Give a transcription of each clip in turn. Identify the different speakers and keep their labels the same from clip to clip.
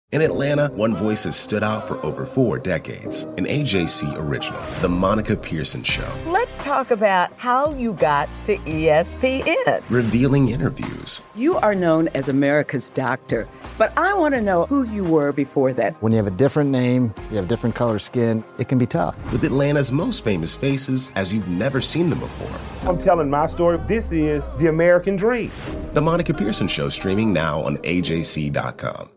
Speaker 1: In Atlanta, one voice has stood out for over 4 decades. An AJC original, The Monica Pearson Show.
Speaker 2: Let's talk about how you got to ESPN.
Speaker 1: Revealing interviews.
Speaker 2: You are known as America's doctor, but I want to know who you were before that.
Speaker 3: When you have a different name, you have different color skin, it can be tough.
Speaker 1: With Atlanta's most famous faces as you've never seen them before.
Speaker 4: I'm telling my story. This is the American dream.
Speaker 1: The Monica Pearson Show, streaming now on AJC.com.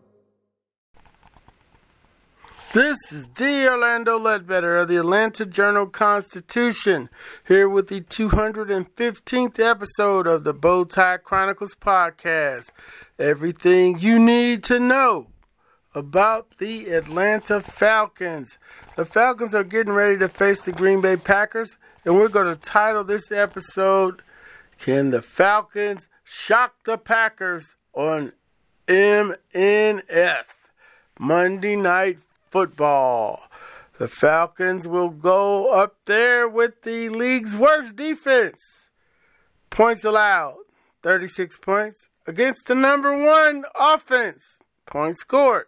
Speaker 5: This is D. Orlando Ledbetter of the Atlanta Journal-Constitution, here with the 215th episode of the Bowtie Chronicles podcast. Everything you need to know about the Atlanta Falcons. The Falcons are getting ready to face the Green Bay Packers, and we're going to title this episode, Can the Falcons Shock the Packers on MNF? Monday Night Football. The Falcons will go up there with the league's worst defense. Points allowed, 36 points. Against the number one offense, points scored,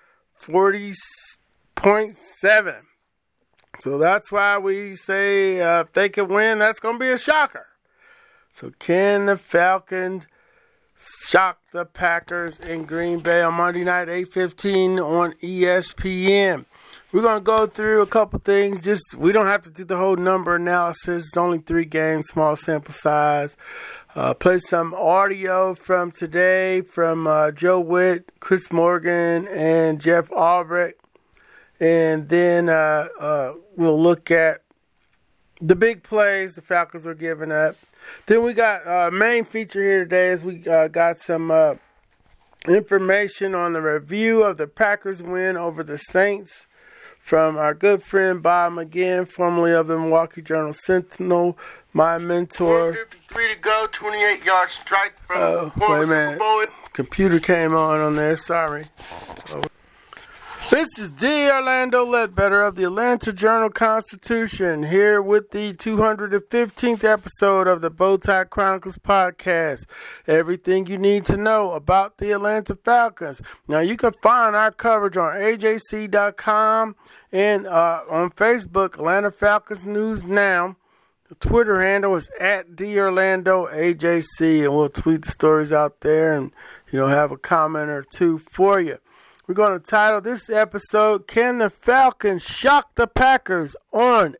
Speaker 5: 40.7. So that's why we say if they can win, that's going to be a shocker. So can the Falcons shock the Packers in Green Bay on Monday night, 8:15 on ESPN? We're going to go through a couple things. We don't have to do the whole number analysis. It's only 3 games, small sample size. Play some audio from today from Joe Witt, Chris Morgan, and Jeff Albrecht. And then we'll look at the big plays the Falcons are giving up. Then we got main feature here today is we got some information on the review of the Packers win over the Saints from our good friend Bob McGinn, formerly of the Milwaukee Journal-Sentinel, my mentor. 53 to go, 28-yard strike from former Super Bowl. Computer came on there, sorry. This is D. Orlando Ledbetter of the Atlanta Journal-Constitution, here with the 215th episode of the Bowtie Chronicles podcast. Everything you need to know about the Atlanta Falcons. Now, you can find our coverage on AJC.com and on Facebook, Atlanta Falcons News Now. The Twitter handle is at DOrlandoAJC, and we'll tweet the stories out there and, have a comment or two for you. We're going to title this episode, Can the Falcons Shock the Packers on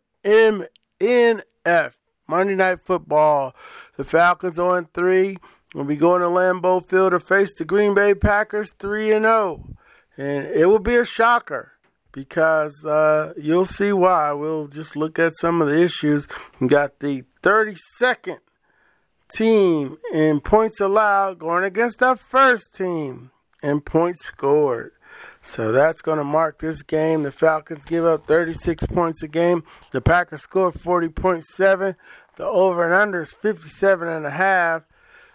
Speaker 5: MNF? Monday Night Football. The Falcons 0-3 will be going to Lambeau Field to face the Green Bay Packers 3-0. And it will be a shocker because you'll see why. We'll just look at some of the issues. We got the 32nd team in points allowed going against the first team in points scored. So that's going to mark this game. The Falcons give up 36 points a game. The Packers scored 40.7. The over and under is 57.5.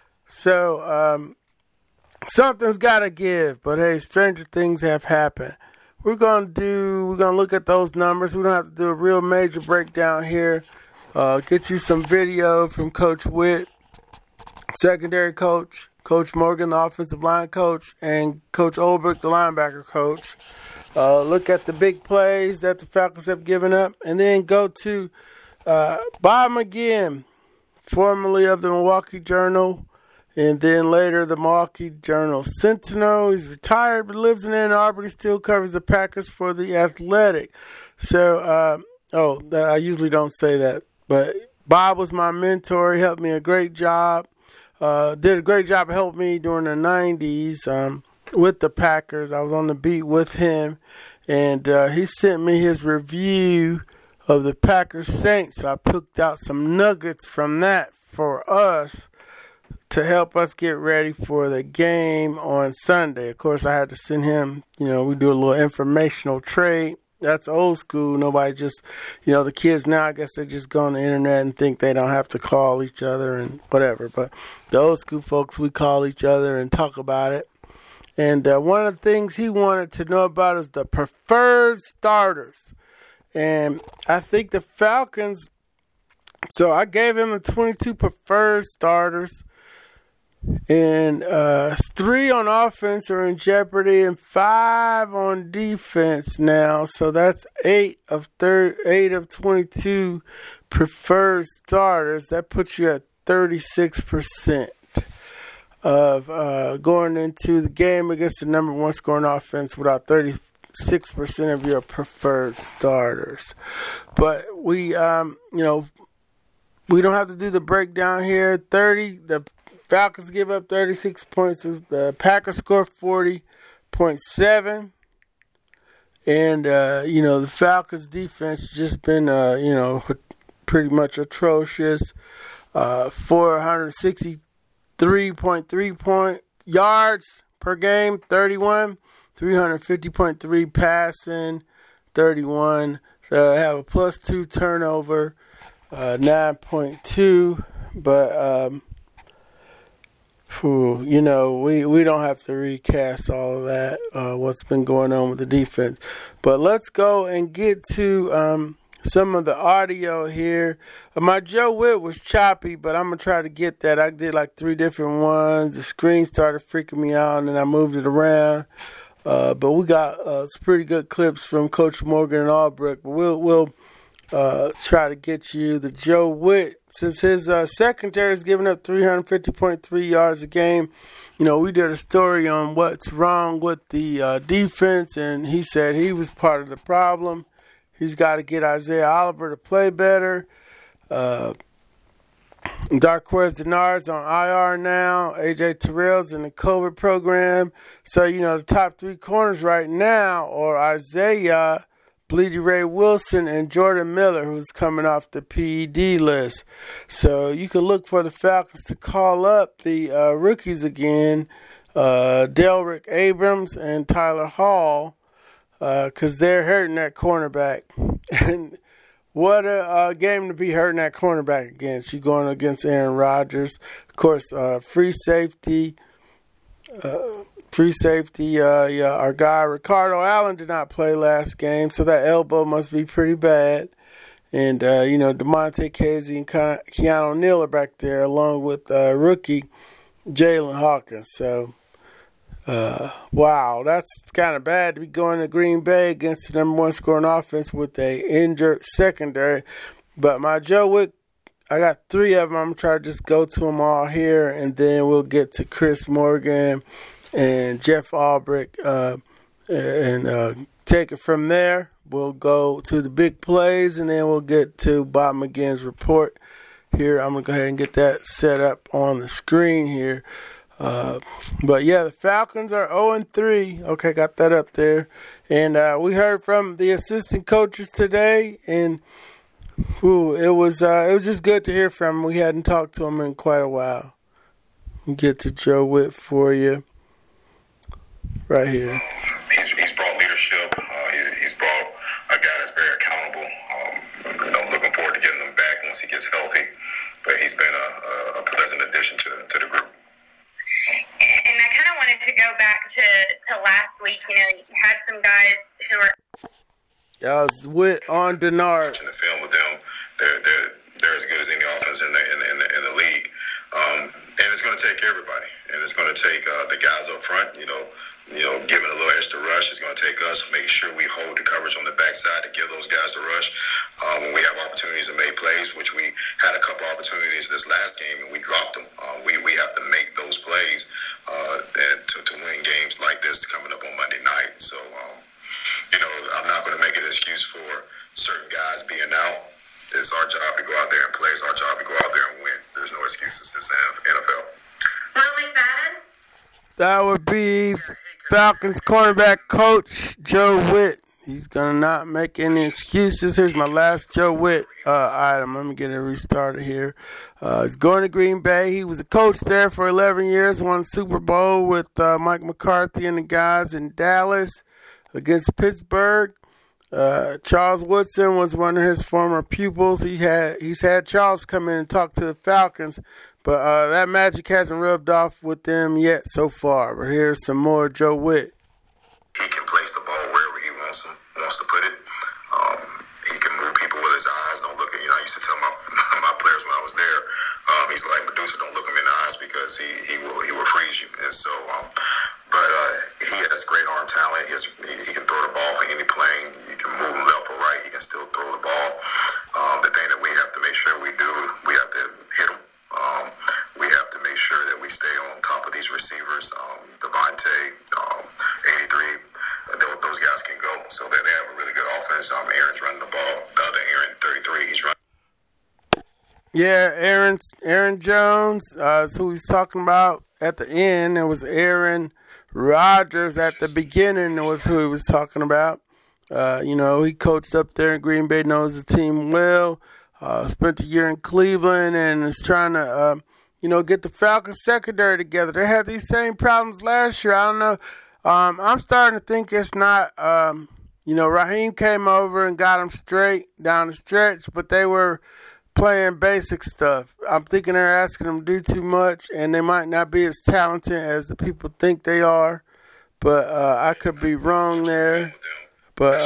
Speaker 5: So something's got to give. But hey, stranger things have happened. We're going to look at those numbers. We don't have to do a real major breakdown here. Get you some video from Coach Witt, secondary coach, Coach Morgan, the offensive line coach, and Coach Olbrich, the linebacker coach. Look at the big plays that the Falcons have given up. And then go to Bob McGinn, formerly of the Milwaukee Journal, and then later the Milwaukee Journal-Sentinel. He's retired but lives in Ann Arbor. He still covers the Packers for The Athletic. So, I usually don't say that. But Bob was my mentor. He helped me a great job. Did a great job of helping me during the 90s with the Packers. I was on the beat with him, and he sent me his review of the Packers Saints. So I picked out some nuggets from that for us to help us get ready for the game on Sunday. Of course, I had to send him, we do a little informational trade. That's old school. Nobody just, the kids now, I guess they just go on the internet and think they don't have to call each other and whatever. But the old school folks, we call each other and talk about it. And one of the things he wanted to know about is the preferred starters. And I think the Falcons, so I gave him the 22 preferred starters. And 3 on offense are in jeopardy and 5 on defense now. So that's 8 of 22 preferred starters. That puts you at 36% of going into the game against the number 1 scoring offense without 36% of your preferred starters. But we, we don't have to do the breakdown here. The Falcons give up 36 points. The Packers score 40.7. And, the Falcons defense just been, pretty much atrocious. 463.3 point yards per game, 31. 350.3 passing, 31. So have a +2 turnover, 9.2. But, we don't have to recast all of that, what's been going on with the defense. But let's go and get to some of the audio here. My Joe Witt was choppy, but I'm going to try to get that. I did like 3 different ones. The screen started freaking me out, and then I moved it around. But we got some pretty good clips from Coach Morgan and Albrecht. But we'll try to get you the Joe Witt. Since his secondary is giving up 350.3 yards a game, we did a story on what's wrong with the defense, and he said he was part of the problem. He's got to get Isaiah Oliver to play better. Darqueze Dennard's on IR now. A.J. Terrell's in the COVID program. So, the top 3 corners right now are Isaiah, Bleedy Ray Wilson, and Jordan Miller, who's coming off the PED list. So you can look for the Falcons to call up the rookies again, Delrick Abrams and Tyler Hall, because they're hurting that cornerback. And what a game to be hurting that cornerback against. You're going against Aaron Rodgers. Of course, free safety. Our guy Ricardo Allen did not play last game, so that elbow must be pretty bad. And, DeMonte Casey and Keanu Neal are back there, along with rookie Jalen Hawkins. So, wow, that's kind of bad to be going to Green Bay against the number 1 scoring offense with a injured secondary. But my Joe Witt, I got 3 of them. I'm going to try to just go to them all here, and then we'll get to Chris Morgan and Jeff Albrecht and take it from there. We'll go to the big plays, and then we'll get to Bob McGinn's report here. I'm going to go ahead and get that set up on the screen here. But, yeah, the Falcons are 0-3. Okay, got that up there. And we heard from the assistant coaches today, and it was just good to hear from them. We hadn't talked to them in quite a while. We'll get to Joe Witt for you right here.
Speaker 6: He's brought leadership. He's brought a guy that's very accountable. Looking forward to getting him back once he gets healthy. But he's been a pleasant addition to the group.
Speaker 7: And I kind of wanted to go back to last week. You had some guys who were.
Speaker 5: That was Witt on Dennard.
Speaker 6: Watching the film with them, they're as good as any offense in the league. And it's going to take everybody, and it's going to take the guys up front. Giving a little extra rush is going to take us making sure we hold the coverage on the backside to give those guys the rush. When we have opportunities to make plays, which we had a couple opportunities this last game and we dropped them. We have to make those plays and to win games like this coming up on Monday night. So, I'm not going to make an excuse for certain guys being out. It's our job to go out there and play. It's our job to go out there and win. There's no excuses. This is NFL.
Speaker 7: Willie Madden?
Speaker 5: That would be Falcons cornerback coach Joe Witt. He's going to not make any excuses. Here's my last Joe Witt item. Let me get it restarted here. He's going to Green Bay. He was a coach there for 11 years. Won the Super Bowl with Mike McCarthy and the guys in Dallas against Pittsburgh. Charles Woodson was one of his former pupils. He's had Charles come in and talk to the Falcons, but that magic hasn't rubbed off with them yet so far. But here's some more Joe Witt.
Speaker 6: He can place the ball wherever he wants to put it. He can move people with his eyes. Don't look at, I used to tell my players when I was there, he's like, Medusa, don't look him in the eyes because he will
Speaker 5: Yeah, Aaron Jones, who he's talking about at the end. It was Aaron Rodgers at the beginning was who he was talking about. He coached up there in Green Bay, knows the team well, spent a year in Cleveland, and is trying to, get the Falcons secondary together. They had these same problems last year. I don't know. I'm starting to think it's not, Raheem came over and got them straight down the stretch, but they were playing basic stuff. I'm thinking they're asking them to do too much, and they might not be as talented as the people think they are. But I could be wrong there. But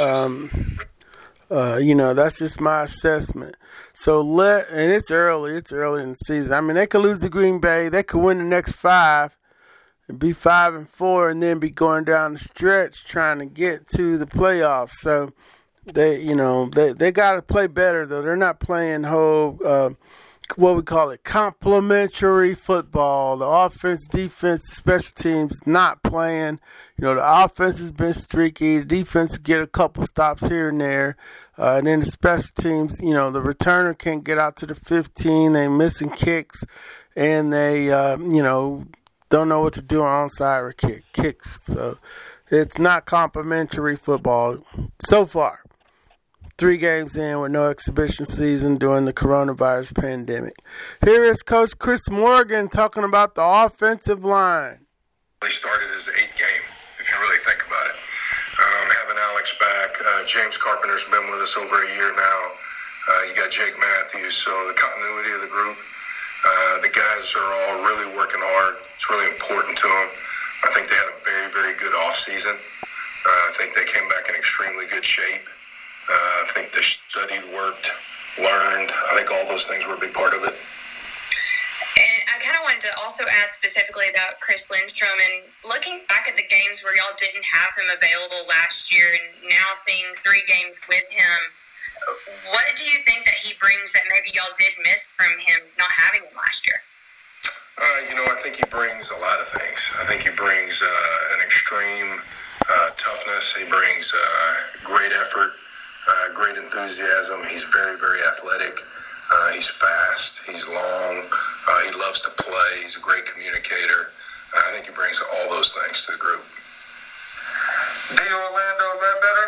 Speaker 5: that's just my assessment. So and it's early in the season. I mean, they could lose to Green Bay. They could win the next 5 and be 5-4, and then be going down the stretch trying to get to the playoffs. So they got to play better, though. They're not playing what we call it, complementary football. The offense, defense, special teams not playing. The offense has been streaky. The defense get a couple stops here and there. And then the special teams, the returner can't get out to the 15. They missing kicks. And they, don't know what to do on onside kicks. So it's not complimentary football so far. 3 games in with no exhibition season during the coronavirus pandemic. Here is Coach Chris Morgan talking about the offensive line.
Speaker 6: They started as the 8th game, if you really think about it. Having Alex back, James Carpenter's been with us over a year now. You got Jake Matthews, so the continuity of the group. The guys are all really working hard. It's really important to them. I think they had a very, very good offseason. I think they came back in extremely good shape. I think they studied, worked, learned. I think all those things were a big part of it.
Speaker 7: And I kind of wanted to also ask specifically about Chris Lindstrom, and looking back at the games where y'all didn't have him available last year and now seeing 3 games with him, what do you think that he brings that maybe y'all did miss from him not having him last year?
Speaker 6: I think he brings a lot of things. I think he brings an extreme toughness. He brings great effort. Great enthusiasm. He's very, very athletic. He's fast. He's long. He loves to play. He's a great communicator. I think he brings all those things to the group.
Speaker 8: D. Orlando Ledbetter.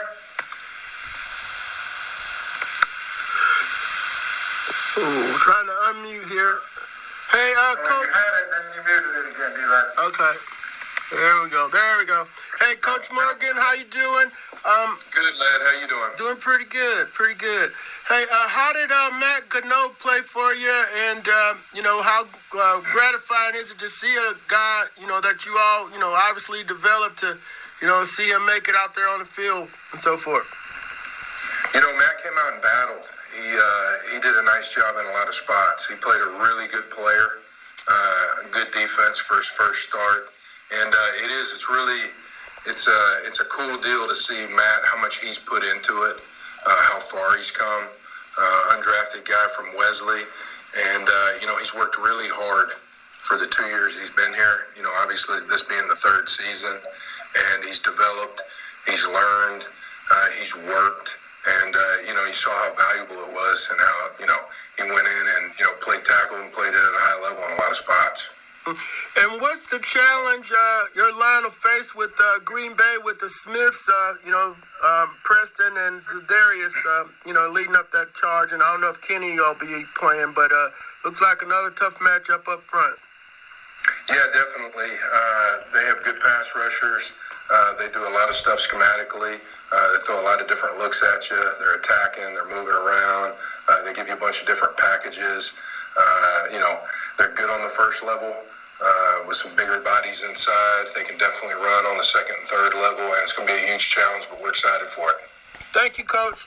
Speaker 5: Ooh, trying to unmute here. Hey, Coach.
Speaker 8: You had it, then you muted it again, D.
Speaker 5: Okay. There we go. Hey, Coach Morgan, how you doing?
Speaker 6: Good, lad. How you doing?
Speaker 5: Doing pretty good. Hey, how did Matt Gano play for you? And, how gratifying is it to see a guy, that you all, obviously developed to, see him make it out there on the field and so forth?
Speaker 6: Matt came out and battled. He did a nice job in a lot of spots. He played a really good player, good defense for his first start. And it's a cool deal to see Matt, how much he's put into it, how far he's come. Undrafted guy from Wesley. And, he's worked really hard for the 2 years he's been here. Obviously this being the 3rd season. And he's developed, he's learned, he's worked. And, you saw how valuable it was and how, he went in and, played tackle and played it at a high level in a lot of spots.
Speaker 5: And what's the challenge your line will face with Green Bay with the Smiths, Preston and Darius, leading up that charge? And I don't know if Kenny will be playing, but looks like another tough matchup up front.
Speaker 6: Yeah, definitely. They have good pass rushers. They do a lot of stuff schematically. They throw a lot of different looks at you. They're attacking. They're moving around. They give you a bunch of different packages. They're good on the first level with some bigger bodies inside. They can definitely run on the 2nd and 3rd level, and it's going to be a huge challenge, but we're excited for it.
Speaker 5: Thank you, Coach.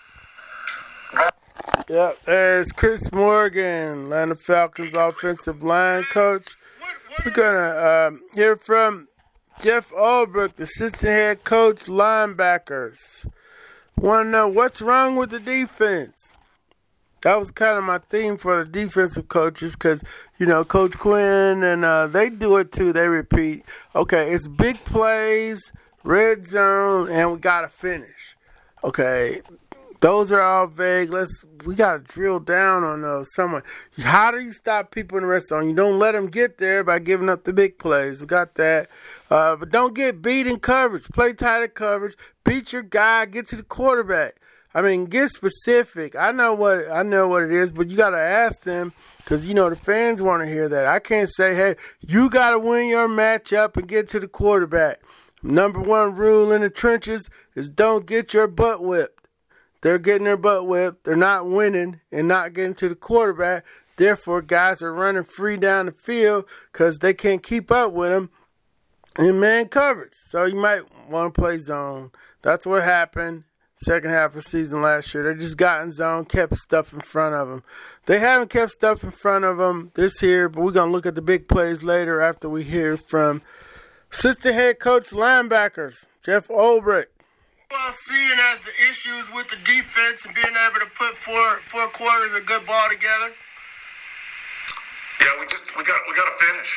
Speaker 5: Yep, there's Chris Morgan, Atlanta Falcons offensive line coach. We're going to hear from Jeff Ulbrich, the assistant head coach, linebackers. Want to know what's wrong with the defense? That was kind of my theme for the defensive coaches because, Coach Quinn and they do it too. They repeat, okay, it's big plays, red zone, and we got to finish. Okay, Those are all vague. We got to drill down on those somewhere. How do you stop people in the red zone? You don't let them get there by giving up the big plays. We got that. But don't get beat in coverage. Play tighter coverage. Beat your guy. Get to the quarterback. I mean, get specific. I know what it is, but you got to ask them because, the fans want to hear that. I can't say, hey, you got to win your matchup and get to the quarterback. Number one rule in the trenches is don't get your butt whipped. They're getting their butt whipped. They're not winning and not getting to the quarterback. Therefore, guys are running free down the field because they can't keep up with them in man coverage. So you might want to play zone. That's what happened second half of the season last year. They just got in zone, kept stuff in front of them. They haven't kept stuff in front of them this year, but we're going to look at the big plays later after we hear from assistant head coach linebackers, Jeff Ulbrich.
Speaker 9: Well, seeing as the issues with the defense and being able to put four quarters of good ball together.
Speaker 6: Yeah, we got to finish.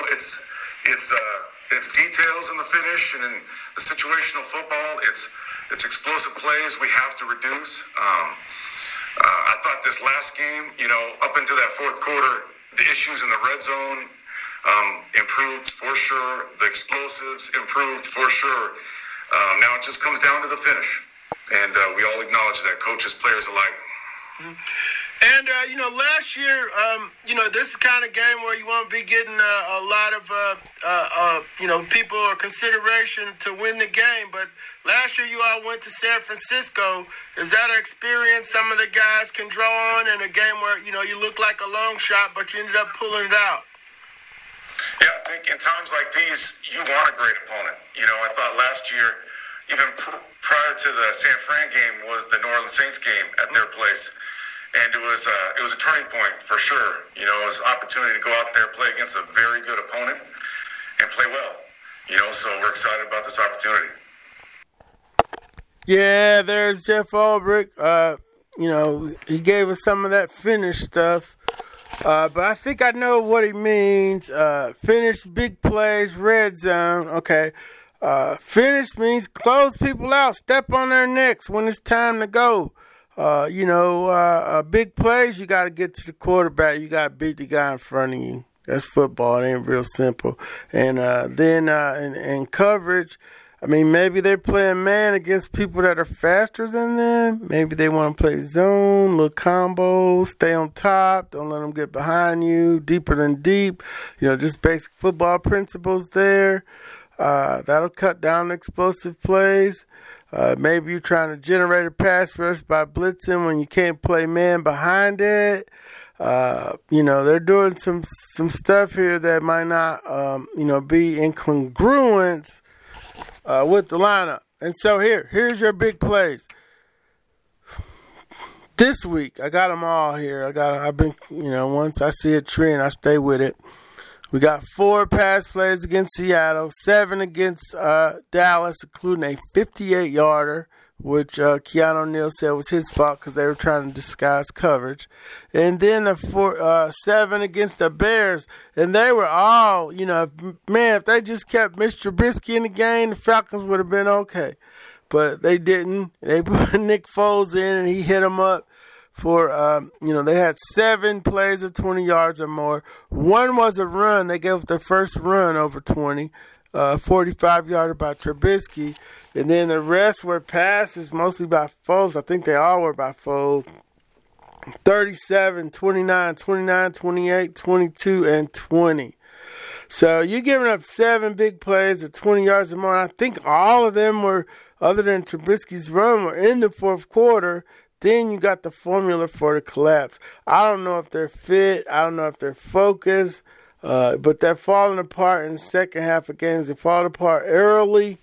Speaker 6: It's details in the finish, and in the situational football, it's explosive plays we have to reduce. I thought this last game, up into that fourth quarter, the issues in the red zone improved for sure. The explosives improved for sure. Now it just comes down to the finish, and we all acknowledge that, coaches, players alike.
Speaker 9: Mm-hmm. And, last year, this is the kind of game where you won't be getting a lot of, people or consideration to win the game. But last year you all went to San Francisco. Is that an experience some of the guys can draw on in a game where, you look like a long shot, but you ended up pulling it out?
Speaker 6: Yeah, I think in times like these, you want a great opponent. I thought last year, even prior to the San Fran game, was the New Orleans Saints game at their place. And it was a turning point for sure. It was an opportunity to go out there, play against a very good opponent, and play well. So we're excited about this opportunity.
Speaker 5: Yeah, there's Jeff Ulbrich. He gave us some of that finish stuff. But I think I know what he means. Finish, big plays, red zone. Okay. Finish means close people out, step on their necks when it's time to go. Big plays, you got to get to the quarterback. You got to beat the guy in front of you. That's football. It ain't real simple. And then in coverage, maybe they're playing man against people that are faster than them. Maybe they want to play zone, little combos, stay on top, don't let them get behind you, deeper than deep. Just basic football principles there. That'll cut down explosive plays. Maybe you're trying to generate a pass rush by blitzing when you can't play man behind it. They're doing some stuff here that might not, be in congruence with the lineup. And so here's your big plays. This week, I got them all here. I've been, once I see a trend, I stay with it. We got 4 pass plays against Seattle, 7 against Dallas, including a 58-yarder, which Keanu O'Neal said was his fault because they were trying to disguise coverage. And then 7 against the Bears, and they were all, if they just kept Mr. Trubisky in the game, the Falcons would have been okay. But they didn't. They put Nick Foles in, and he hit them up. For, they had 7 plays of 20 yards or more. 1 was a run. They gave up their first run over 20, 45-yarder by Trubisky. And then the rest were passes, mostly by Foles. I think they all were by Foles. 37, 29, 29, 28, 22, and 20. So you're giving up 7 big plays of 20 yards or more. And I think all of them were, other than Trubisky's run, were in the fourth quarter. Then you got the formula for the collapse. I don't know if they're fit. I don't know if they're focused. But they're falling apart in the second half of games. They fell apart early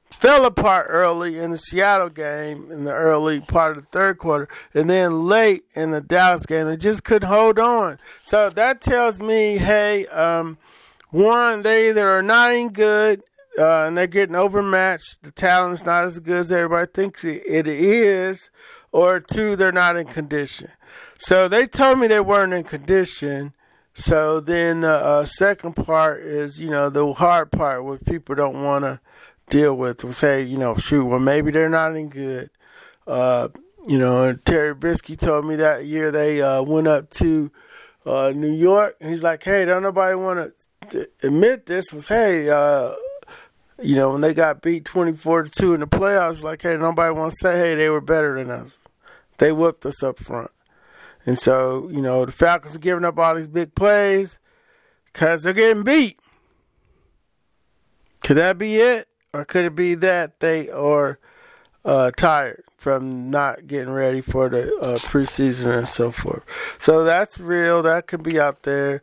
Speaker 5: in the Seattle game in the early part of the third quarter. And then late in the Dallas game, they just couldn't hold on. So that tells me, hey, one, they either are not any good and they're getting overmatched. The talent's not as good as everybody thinks it is. Or 2, they're not in condition. So they told me they weren't in condition. So then the second part is, the hard part, what people don't want to deal with. Will say, maybe they're not any good. And Terry Bisky told me that year they went up to New York, and he's like, hey, don't nobody want to admit this was, hey, when they got beat 24-2 in the playoffs, like, hey, nobody wants to say, hey, they were better than us. They whooped us up front. And so, the Falcons are giving up all these big plays because they're getting beat. Could that be it? Or could it be that they are tired from not getting ready for the preseason and so forth? So that's real. That could be out there.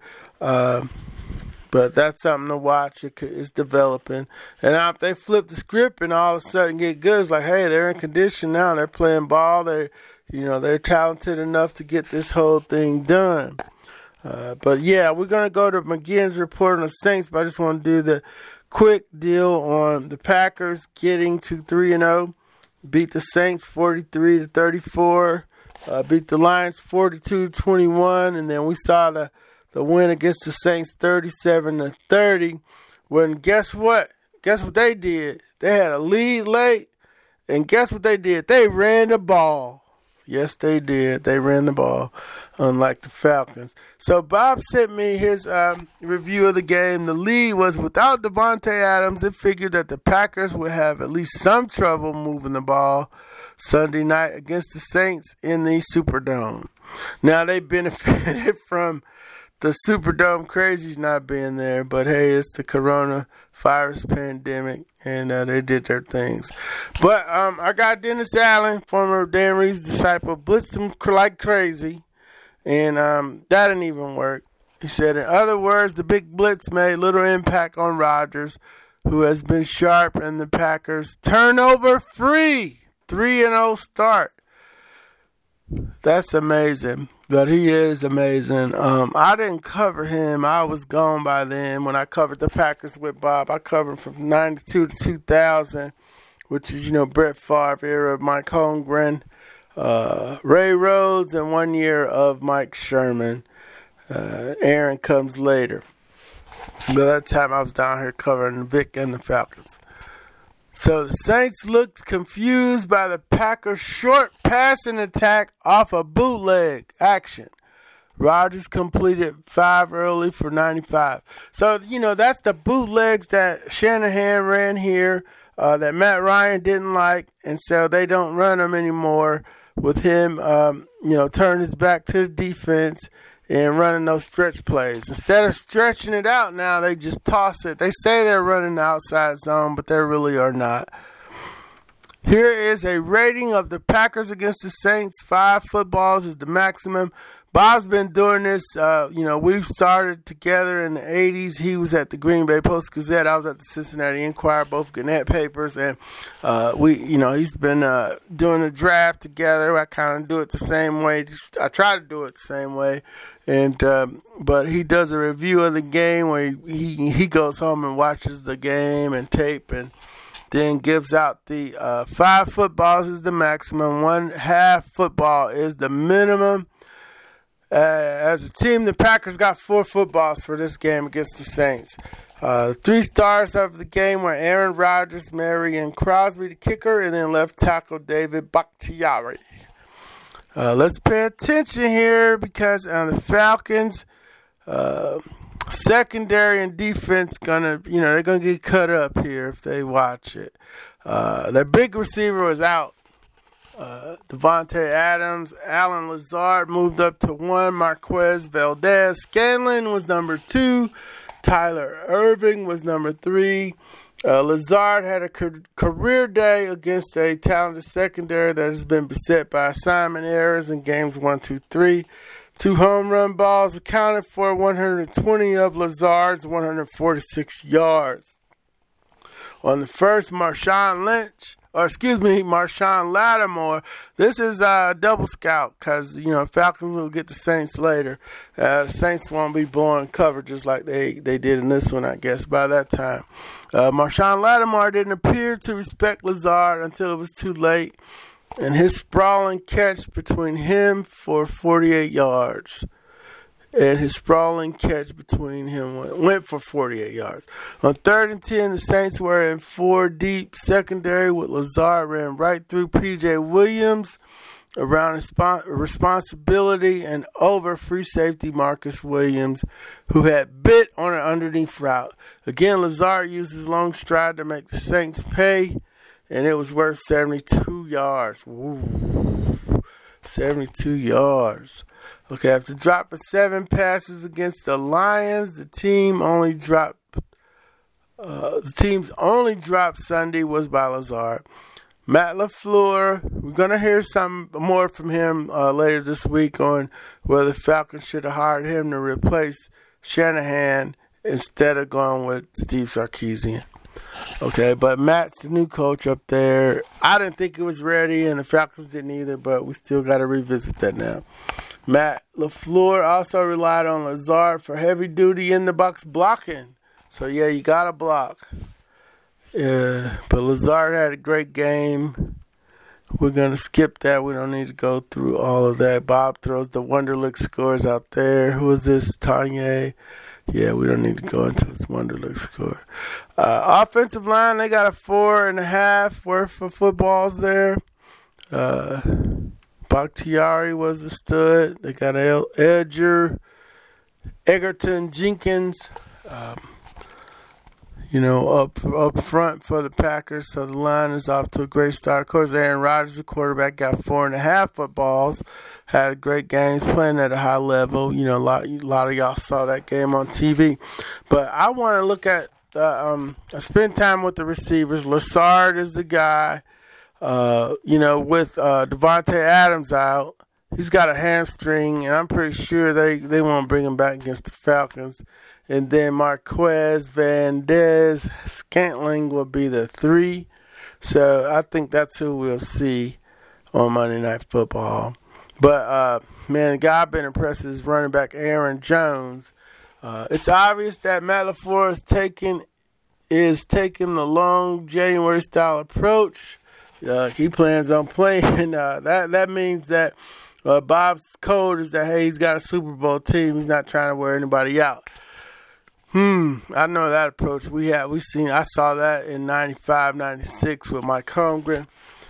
Speaker 5: But that's something to watch. It's developing. And now if they flip the script and all of a sudden get good, it's like, hey, they're in condition now. They're playing ball. They're talented enough to get this whole thing done. But, yeah, we're going to go to McGinn's report on the Saints, but I just want to do the quick deal on the Packers getting to 3-0. Beat the Saints 43-34. Beat the Lions 42-21. And then we saw the win against the Saints 37-30. When guess what? Guess what they did? They had a lead late. And guess what they did? They ran the ball. Yes, they did. They ran the ball, unlike the Falcons. So Bob sent me his review of the game. The lead was without Davante Adams. It figured that the Packers would have at least some trouble moving the ball Sunday night against the Saints in the Superdome. Now, they benefited from the Superdome crazies not being there, but hey, it's the coronavirus pandemic, and they did their things. But I got Dennis Allen, former Dan Reeves disciple, blitzed him like crazy, and that didn't even work. He said, in other words, the big blitz made little impact on Rodgers, who has been sharp, and the Packers turnover-free 3-0 start. That's amazing. But he is amazing. I didn't cover him. I was gone by then when I covered the Packers with Bob. I covered from 92 to 2000, which is, Brett Favre era, Mike Holmgren, Ray Rhodes, and 1 year of Mike Sherman. Aaron comes later. But that time I was down here covering Vic and the Falcons. So the Saints looked confused by the Packers' short passing attack off a bootleg action. Rodgers completed 5 early for 95. So, that's the bootlegs that Shanahan ran here that Matt Ryan didn't like, and so they don't run them anymore with him, turning his back to the defense and running those stretch plays. Instead of stretching it out now, they just toss it. They say they're running the outside zone, but they really are not. Here is a rating of the Packers against the Saints. 5 footballs is the maximum. Bob's been doing this. We've started together in the 80s. He was at the Green Bay Post-Gazette. I was at the Cincinnati Enquirer, both Gannett papers. And, he's been doing the draft together. I kind of do it the same way. I try to do it the same way. And but he does a review of the game where he goes home and watches the game and tape and then gives out the 5 footballs is the maximum. 1/2 football is the minimum. As a team, the Packers got 4 footballs for this game against the Saints. 3 stars of the game were Aaron Rodgers, Marion Crosby, the kicker, and then left tackle David Bakhtiari. Let's pay attention here because the Falcons, secondary and defense they're gonna get cut up here if they watch it. Their big receiver was out. Davante Adams, Alan Lazard moved up to 1. Marquez Valdez Scanlon was number 2. Tyler Irving was number 3. Lazard had a career day against a talented secondary that has been beset by assignment errors in games 1, 2, 3. 2 home run balls accounted for 120 of Lazard's 146 yards. On the first, Marshawn Lattimore. This is a double scout because, Falcons will get the Saints later. The Saints won't be blowing coverages like they did in this one, I guess, by that time. Marshawn Lattimore didn't appear to respect Lazard until it was too late, and his sprawling catch between him for 48 yards. And his sprawling catch between him went for 48 yards. On 3rd and 10, the Saints were in 4 deep secondary with Lazard ran right through P.J. Williams around responsibility and over free safety Marcus Williams, who had bit on an underneath route. Again, Lazard used his long stride to make the Saints pay, and it was worth 72 yards. Woo. 72 yards. Okay, after dropping 7 passes against the Lions, the team's only drop Sunday was by Lazard. Matt LaFleur, we're going to hear some more from him later this week on whether the Falcons should have hired him to replace Shanahan instead of going with Steve Sarkisian. Okay, but Matt's the new coach up there. I didn't think it was ready, and the Falcons didn't either, but we still got to revisit that now. Matt LaFleur also relied on Lazard for heavy duty in the box blocking. So, yeah, you got to block. Yeah, but Lazard had a great game. We're going to skip that. We don't need to go through all of that. Bob throws the Wonderlic scores out there. Who is this? Tanya? Yeah, we don't need to go into his Wonderlic score. Offensive line, they got a 4.5 worth of footballs there. Bakhtiari was a stud. They got Edgerton Jenkins. Up front for the Packers, so the line is off to a great start. Of course, Aaron Rodgers, the quarterback, got 4.5 footballs, had a great game, playing at a high level. You know, a lot of y'all saw that game on TV. But I want to look at, spend time with the receivers. Lazard is the guy, with Devontae Adams out. He's got a hamstring, and I'm pretty sure they won't bring him back against the Falcons. And then Marquez Valdez Scantling will be the 3. So I think that's who we'll see on Monday Night Football. But, the guy I've been impressed is running back Aaron Jones. It's obvious that Matt LaFleur is taking the long January-style approach. He plans on playing. That means that Bob's code is that, hey, he's got a Super Bowl team. He's not trying to wear anybody out. I know that approach. I saw that in 95, 96 with Mike Holmgren.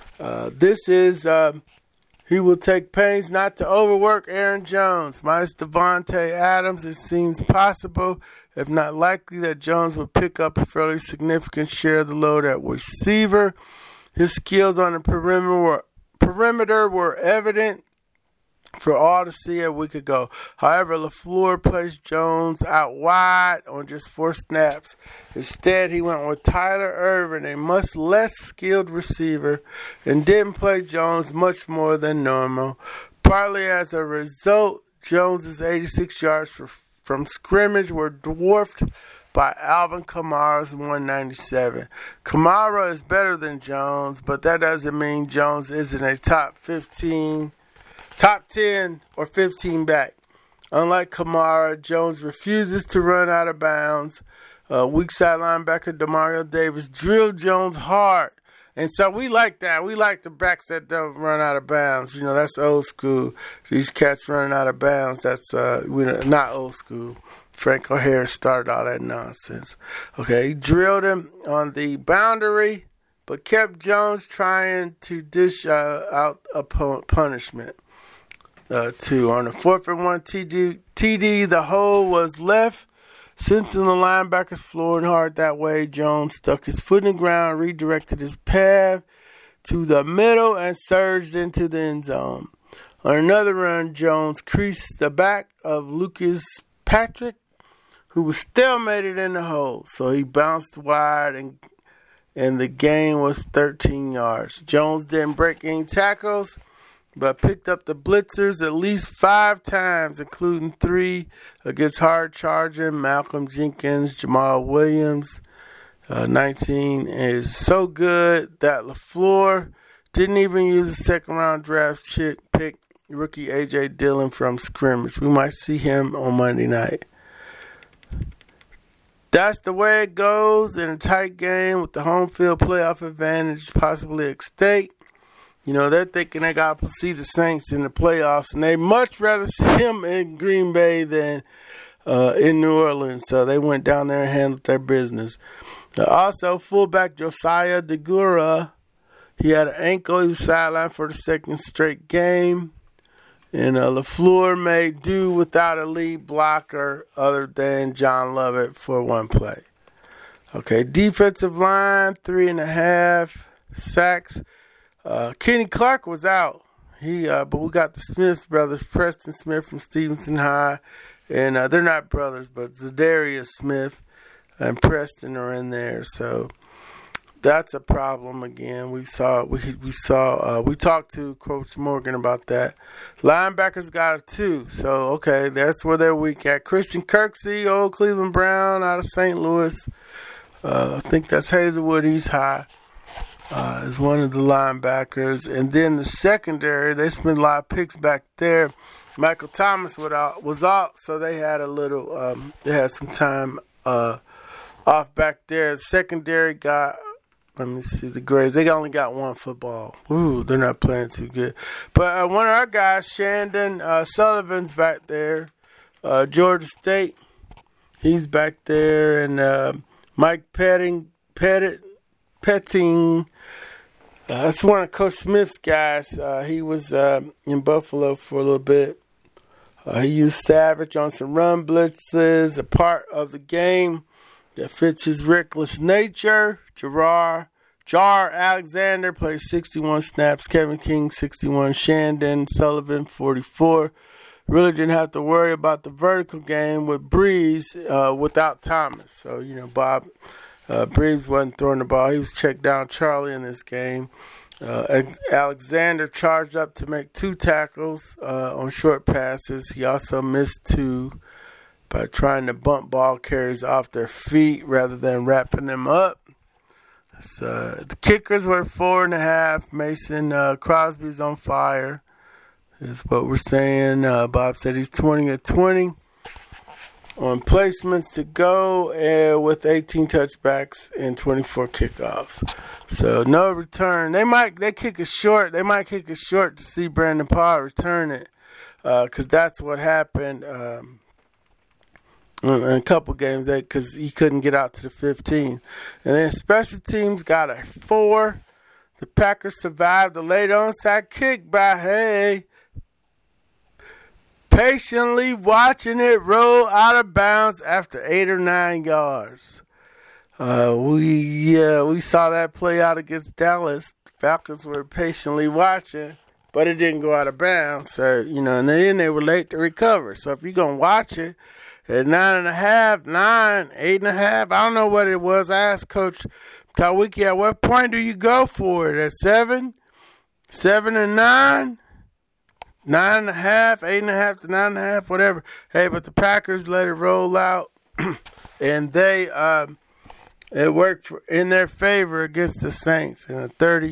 Speaker 5: He will take pains not to overwork Aaron Jones. Minus Devontae Adams, it seems possible, if not likely, that Jones will pick up a fairly significant share of the load at receiver. His skills on the perimeter were evident for all to see a week ago. However, LaFleur placed Jones out wide on just 4 snaps. Instead, he went with Tyler Ervin, a much less skilled receiver, and didn't play Jones much more than normal. Partly as a result, Jones's 86 yards from scrimmage were dwarfed by Alvin Kamara's 197. Kamara is better than Jones, but that doesn't mean Jones isn't a top 10 or 15 back. Unlike Kamara, Jones refuses to run out of bounds. Weak side linebacker Demario Davis drilled Jones hard. And so we like that. We like the backs that don't run out of bounds. You know, that's old school. These cats running out of bounds, that's not old school. Frank O'Hare started all that nonsense. Okay, he drilled him on the boundary, but kept Jones trying to dish out a punishment. On the 4th and 1 TD, the hole was left. Sensing the linebackers flooring hard that way, Jones stuck his foot in the ground, redirected his path to the middle, and surged into the end zone. On another run, Jones creased the back of Lucas Patrick, who was stalemated in the hole. So he bounced wide, and the gain was 13 yards. Jones didn't break any tackles, but picked up the blitzers at least 5 times, including 3 against hard-charging Malcolm Jenkins. Jamal Williams, 19, is so good that LaFleur didn't even use a second-round draft pick, rookie A.J. Dillon from scrimmage. We might see him on Monday night. That's the way it goes in a tight game with the home field playoff advantage possibly at stake. You know, they're thinking they got to see the Saints in the playoffs, and they much rather see him in Green Bay than in New Orleans. So they went down there and handled their business. Also, fullback Josiah Deguara, He had an ankle. He was sidelined for the second straight game. And LaFleur made do without a lead blocker other than John Lovett for one play. Okay, defensive line, 3.5 sacks. Kenny Clark was out. But we got the Smith brothers, Preston Smith from Stevenson High. And they're not brothers, but Zadarius Smith and Preston are in there. So that's a problem again. We talked to Coach Morgan about that. Linebackers got a 2. So, okay, that's where they're weak at. Christian Kirksey, old Cleveland Brown out of St. Louis. I think that's Hazelwood. He's high. Is one of the linebackers. And then the secondary, they spent a lot of picks back there. Michael Thomas was out, so they had they had some time off back there. The secondary got, let me see the grades. They only got one football. Ooh, they're not playing too good. But one of our guys, Shandon Sullivan's back there. Georgia State, he's back there. And Mike Petting, that's one of Coach Smith's guys. He was in Buffalo for a little bit. He used Savage on some run blitzes, a part of the game that fits his reckless nature. Jar Alexander played 61 snaps. Kevin King, 61. Shandon Sullivan, 44. Really didn't have to worry about the vertical game with Breeze without Thomas. So, Bob Breeze wasn't throwing the ball. He was checked down Charlie in this game. Alexander charged up to make 2 tackles on short passes. He also missed 2 by trying to bump ball carriers off their feet rather than wrapping them up. So, the kickers were 4.5. Mason Crosby's on fire is what we're saying. Bob said he's 20 of 20 on placements to go with 18 touchbacks and 24 kickoffs. So no return. They kick a short. They might kick a short to see Brandon Paul return it because that's what happened in a couple games because he couldn't get out to the 15. And then special teams got a 4. The Packers survived the late onside kick by patiently watching it roll out of bounds after 8 or 9 yards. We saw that play out against Dallas. Falcons were patiently watching, but it didn't go out of bounds. So, and then they were late to recover. So if you're going to watch it at 9.5, 9, 8.5, I don't know what it was. I asked Coach Tawiki, at what point do you go for it? At 7? 7 and 9? 9.5, 8.5 to 9.5, whatever. Hey, but the Packers let it roll out, and it worked in their favor against the Saints in a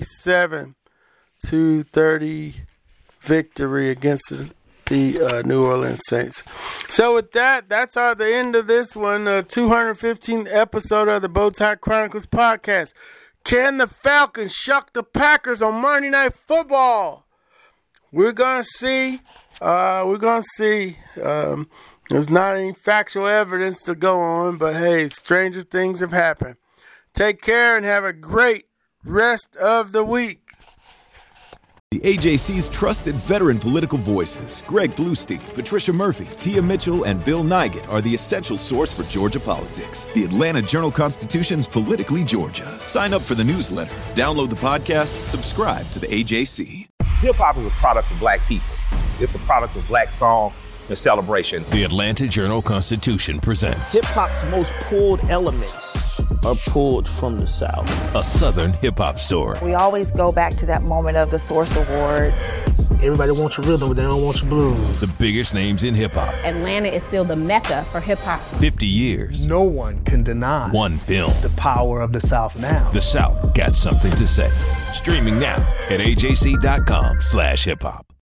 Speaker 5: 37-30 victory against the New Orleans Saints. So with that, that's the end of this one, 215th episode of the Bowtie Chronicles podcast. Can the Falcons shuck the Packers on Monday Night Football? We're going to see. There's not any factual evidence to go on, but hey, stranger things have happened. Take care and have a great rest of the week.
Speaker 10: The AJC's trusted veteran political voices, Greg Bluestein, Patricia Murphy, Tia Mitchell, and Bill Nygut, are the essential source for Georgia politics. The Atlanta Journal-Constitution's Politically Georgia. Sign up for the newsletter, download the podcast, subscribe to the AJC.
Speaker 4: Hip-hop is a product of black people. It's a product of black song and celebration.
Speaker 11: The Atlanta Journal-Constitution presents
Speaker 12: hip-hop's most pulled elements are pulled from the South.
Speaker 11: A Southern hip-hop story.
Speaker 13: We always go back to that moment of the Source Awards.
Speaker 14: Everybody wants your rhythm, but they don't want your blues.
Speaker 11: The biggest names in hip-hop.
Speaker 15: Atlanta is still the mecca for hip-hop.
Speaker 11: 50 years.
Speaker 16: No one can deny
Speaker 11: one film.
Speaker 16: The power of the South now.
Speaker 11: The South got something to say. Streaming now at AJC.com/hiphop.